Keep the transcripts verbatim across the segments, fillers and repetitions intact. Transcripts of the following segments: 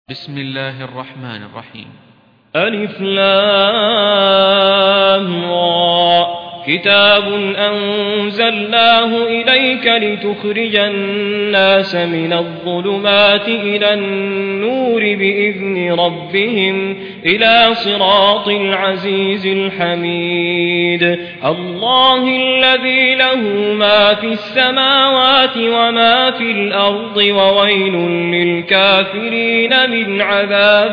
بسم الله الرحمن الرحيم. ألف لام را كتاب أنزلناه إليك لتخرج الناس من الظلمات إلى النور بإذن ربهم إلى صراط العزيز الحميد الله الذي له ما في السماوات وما في الأرض وويل للكافرين من عذاب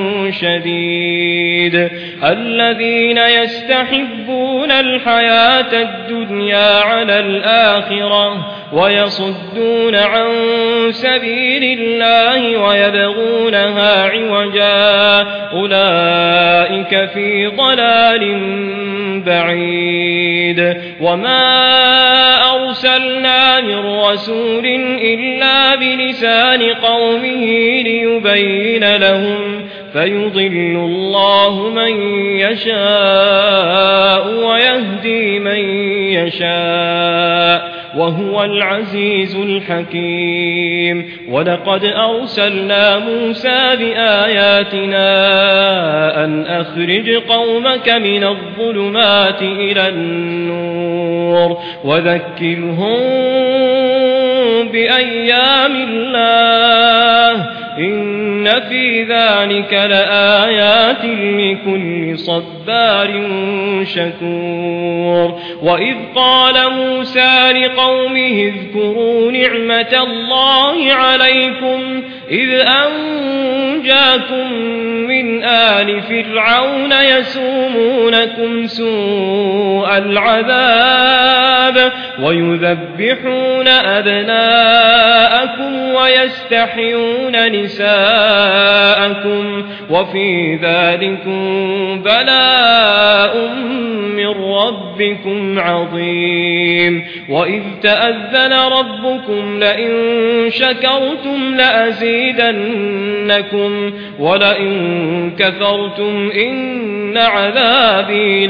شديد الذين يستحبون الحياة الدنيا على الآخرة ويصدون عن سبيل الله ويبغونها عوجا أولئك في ضلال بعيد وما أرسلنا من رسول إلا بلسان قومه ليبين لهم فيضل الله من يشاء ويهدي من يشاء وهو العزيز الحكيم ولقد أرسلنا موسى بآياتنا أن أخرج قومك من الظلمات إلى النور وذكرهم بأيام الله إن في ذلك لآيات لكل صبار شكور وإذ قال موسى لقومه اذكروا نعمة الله عليكم إذ أنجاكم من آل فرعون يسومونكم سوء العذاب ويذبحون أبناءكم ويستحيون نساءكم وفي ذلكم بلاء من ربكم عظيم وإذ تأذن ربكم لئن شكرتم لأزيدنكم ولئن كفرتم إن عذابي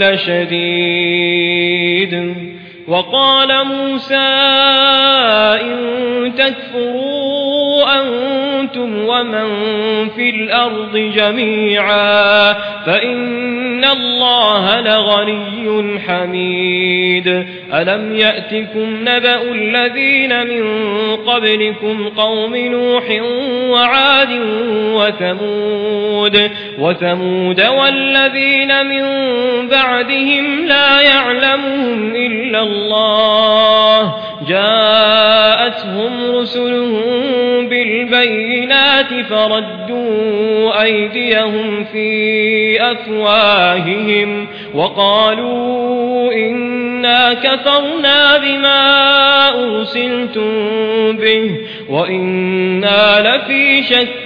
لشديد وقال موسى إن تكفروا أنتم ومن في الأرض جميعا فإن الله لغني حميد ألم يأتكم نبأ الذين من قبلكم قوم نوح وعاد وثمود وثمود والذين من بعدهم لا يعلمهم إلا الله جاءتهم رسلهم بالبينات فردوا أيديهم في أفواههم وقالوا إنا كفرنا بما أرسلتم به وإنا لفي شك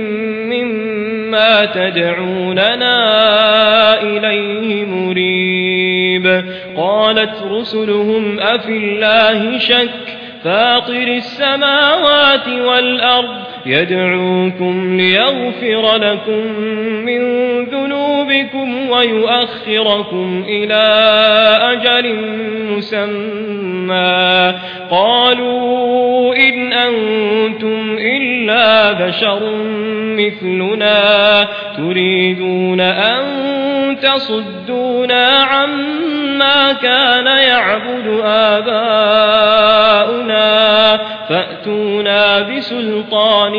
مما تدعوننا إليه مريب قالت رسلهم أفي الله شك فاطر السماوات والأرض يدعوكم ليغفر لكم من ذنوبكم ويؤخركم إلى أجل مسمى قالوا إن أنتم إلا بشر مثلنا تريدون أن تصدونا عما كان يعبد آباؤنا فأتونا بسلطان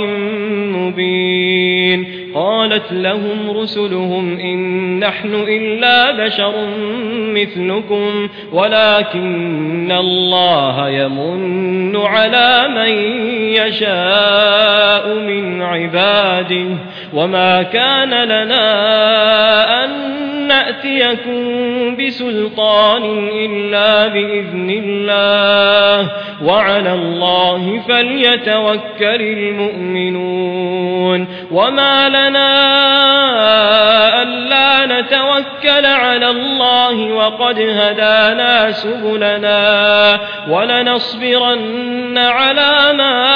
مبين قالت لهم رسلهم إن نحن إلا بشر مثلكم ولكن الله يمن على من يشاء من عباده وما كان لنا أن نأتيكم بسلطان إلا بإذن الله وعلى الله فليتوكل المؤمنون وما لنا ألا نتوكل على الله وقد هدانا سبلنا ولنصبرن على ما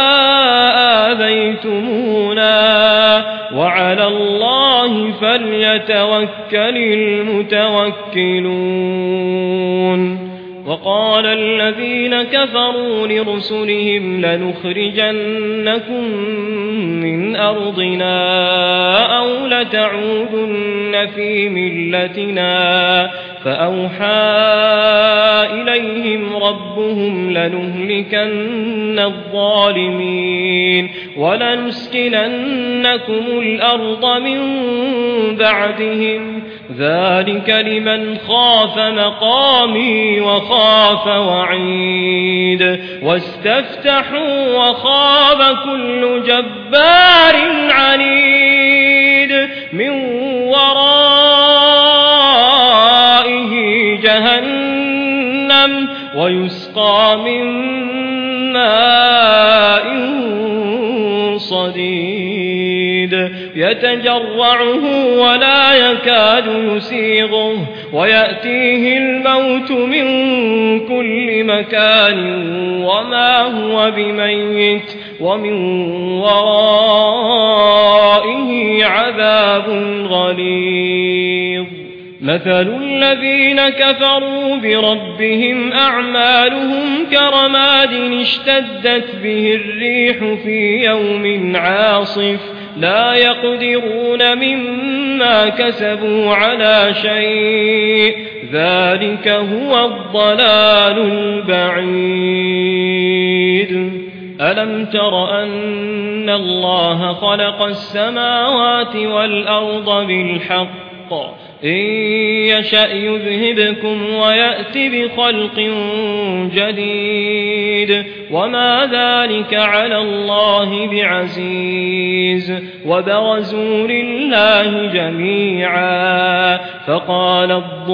آذيتمونا وعلى الله فليتوكل المتوكلون وقال الذين كفروا لرسلهم لنخرجنكم من أرضنا أو لتعودن في ملتنا فأوحى إليهم ربهم لنهلكن الظالمين ولنسكننكم الأرض من بعدهم ذلك لمن خاف مقامي وخاف وعيد واستفتحوا وخاب كل جبار عنيد من ورائه جهنم ويسقى من ماء صديد يتجرعه ولا يكاد يسيغه ويأتيه الموت من كل مكان وما هو بميت ومن ورائه عذاب غليظ مثل الذين كفروا بربهم أعمالهم كرماد اشتدت به الريح في يوم عاصف لا يقدرون مما كسبوا على شيء ذلك هو الضلال البعيد ألم تر أن الله خلق السماوات والأرض بالحق إن يشأ يذهبكم ويأت بخلق جديد وما ذلك على الله بعزيز وبرزوا لله جميعا فقال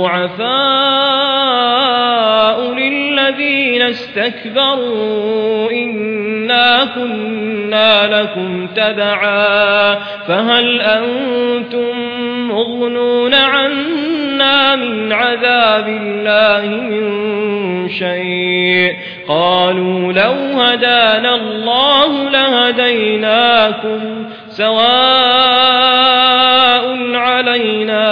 الضعفاء للذين استكبروا إنا كنا لكم تبعا فهل أنتم مغنون عنا من عذاب الله من شيء قالوا لو هدانا الله لهديناكم سواء علينا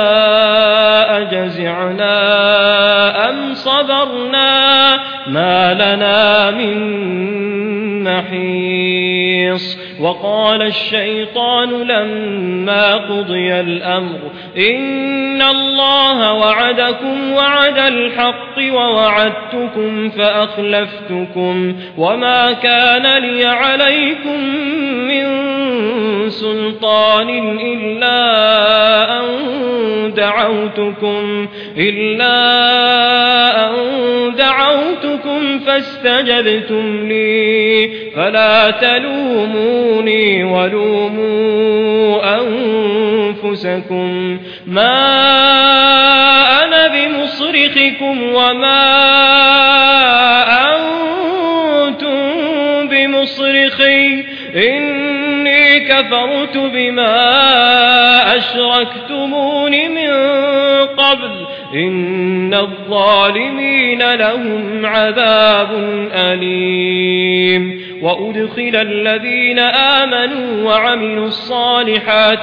أجزعنا أم صبرنا ما لنا من محيص وقال الشيطان لما قضي الأمر إن الله وعدكم وعد الحق ووعدتكم فأخلفتكم وما كان لي عليكم من سلطان إلا أن دعوتكم إلا أن دعوتكم فاستجبتم لي فلا تلوموني ولوموا أنفسكم ما أنا بمصرخكم وما أنتم بمصرخي إني كفرت بما أشركتمون من قبل إن الظالمين لهم عذاب أليم وأدخل الذين آمنوا وعملوا الصالحات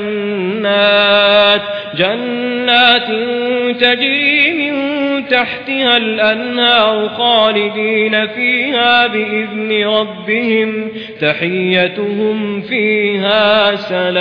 جنات جنات تجري من تحتها الأنهار خالدين فيها بإذن ربهم تحيتهم فيها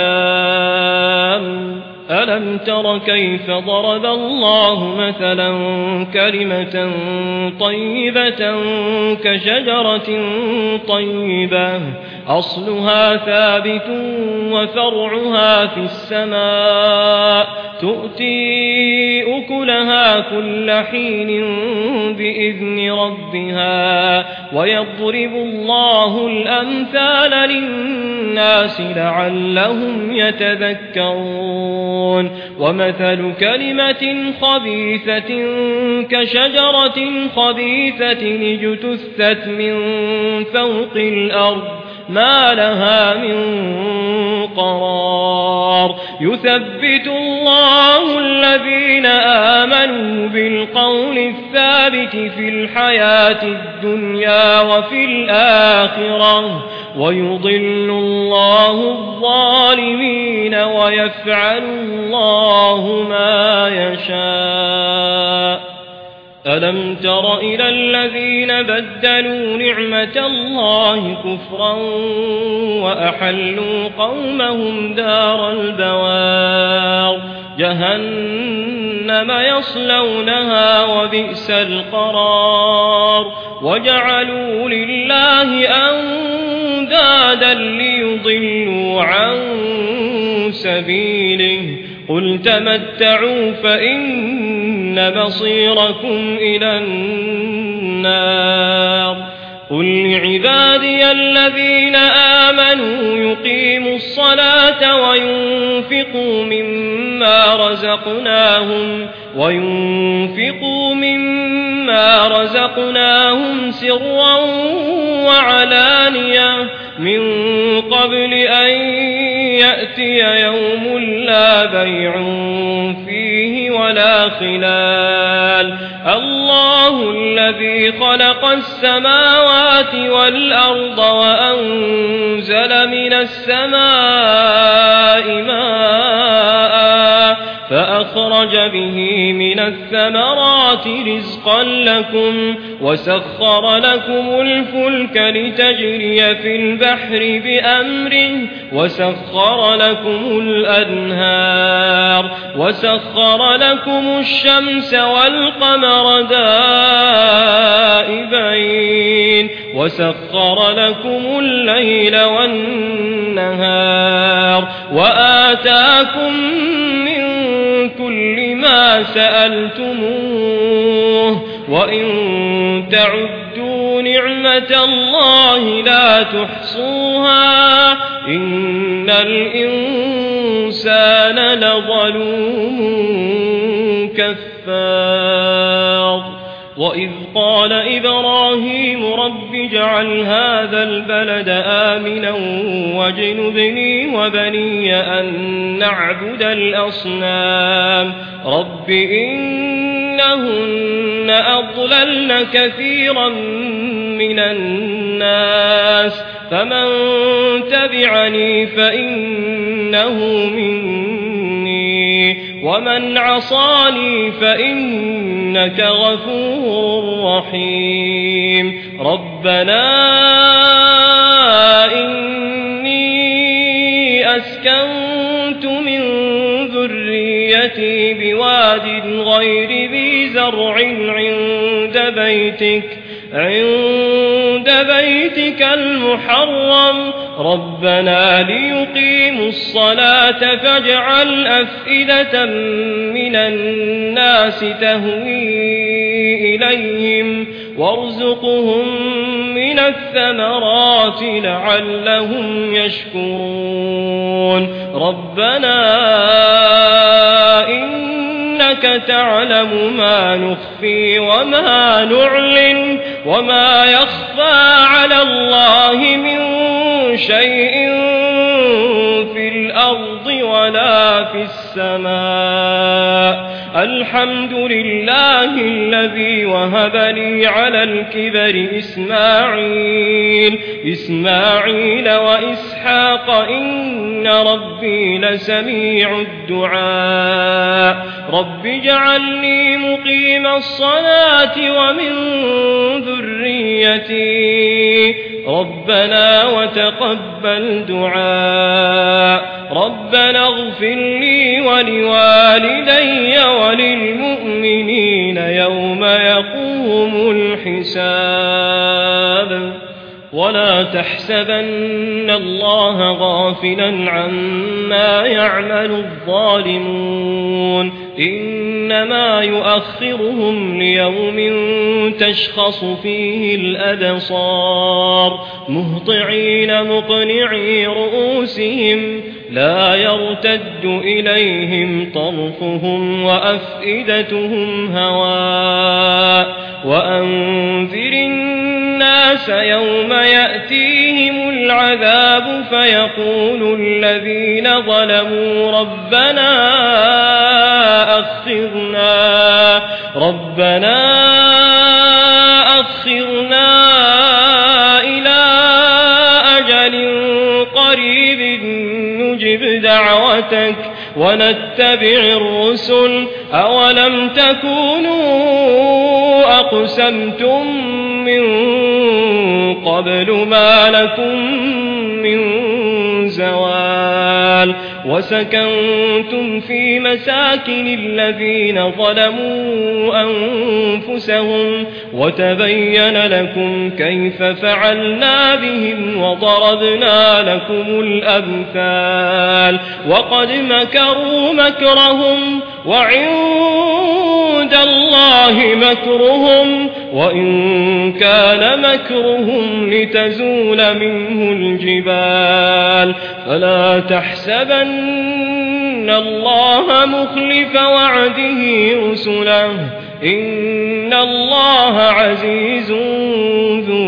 سلام ألم تر كيف ضرب الله مثلا كلمة طيبة كشجرة طيبة أصلها ثابت وفرعها في السماء تؤتي أكلها كل حين بإذن ربها ويضرب الله الأمثال للناس لعلهم يتذكرون ومثل كلمة خبيثة كشجرة خبيثة اجتثت من فوق الأرض ما لها من قرار يثبت الله الذين آمنوا بالقول الثابت في الحياة الدنيا وفي الآخرة ويضل الله الظالمين ويفعل الله ما يشاء ألم تر إلى الذين بدلوا نعمة الله كفرا وأحلوا قومهم دار البوار جهنم يصلونها وبئس القرار وجعلوا لله أندادا ليضلوا عن سبيله قل تمتعوا فإن مصيركم إلى النار قل لعبادي الذين آمنوا يقيموا الصلاة وينفقوا مما رزقناهم وينفقوا مما رزقناهم سرا وعلانية من قبل أن يأتي يوم لا بيع فيه ولا خلال الله الذي خلق السماوات والأرض وأنزل من السماء ماء فأخرج به من الثمرات رزقا لكم وسخر لكم الفلك لتجري في البحر بأمره وسخر لكم الأنهار وسخر لكم الشمس والقمر دائبين وسخر لكم الليل والنهار وآتاكم من كل ما سألتموه وإن تعدوا نعمة الله لا تحصوها إن الإنسان لظلوم كفار وإذ قال إبراهيم رب اجعل هذا البلد آمنا واجنبني وبني أن نعبد الأصنام رب إنهن أضللن كثيرا من الناس فمن تبعني فإنه مني ومن عصاني فإنك غفور رحيم ربنا إني أسكنت من ذريتي بواد غير ذي زرع عند بيتك عند بيتك المحرم ربنا ليقيموا الصلاة فاجعل أفئدة من الناس تهوي إليهم وارزقهم من الثمرات لعلهم يشكرون ربنا إنك تعلم ما نخفي وما نعلن وما يخفى على الله من شيء في الأرض ولا في السماء الحمد لله الذي وهب لي على الكبر إسماعيل إسماعيل وإسحاق إن ربي لسميع الدعاء رب اجعلني مقيم الصلاة ومن ذريتي ربنا وتقبل دعاء ربنا اغفر لي ولوالدي وللمؤمنين يوم يقوم الحساب ولا تحسبن الله غافلا عما يعمل الظالمون إنما يؤخرهم ليوم تشخص فيه الأبصار مهطعين مقنعي رؤوسهم لا يرتد إليهم طرفهم وأفئدتهم هواء وأنذر الناس يوم يأتيهم العذاب فيقول الذين ظلموا ربنا أخرنا ربنا أخرنا إلى أجل قريب نجب دعوتك ونتبع الرسل أولم تكونوا أقسمتم من قبل ما لكم من زوال وسكنتم في مساكن الذين ظلموا أنفسهم وتبين لكم كيف فعلنا بهم وضربنا لكم الأمثال وقد مكروا مكرهم وعند الله مكرهم وإن كان مكرهم لتزول منه الجبال فلا تحسبن الله مخلف وعده رسله إن الله عزيز ذو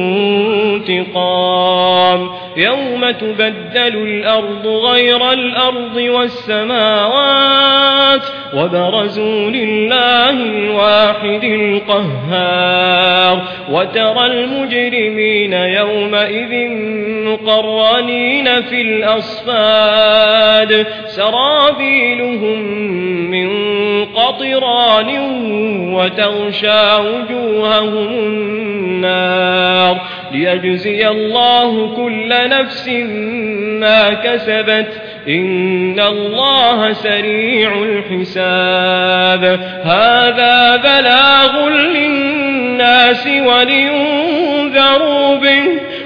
انتقام يوم تبدل الأرض غير الأرض والسماوات وبرزوا لله الواحد القهار وترى المجرمين يومئذ مقرنين في الأصفاد سرابيلهم من قطران وتغشى وجوههم النار ليجزي الله كل نفس ما كسبت إن الله سريع الحساب هذا بلاغ للناس ولينذروا به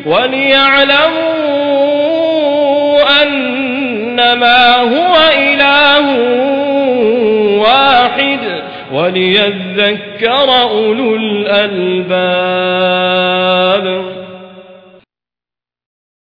وليعلموا أنما هو إله واحد وليذكر أولو الألباب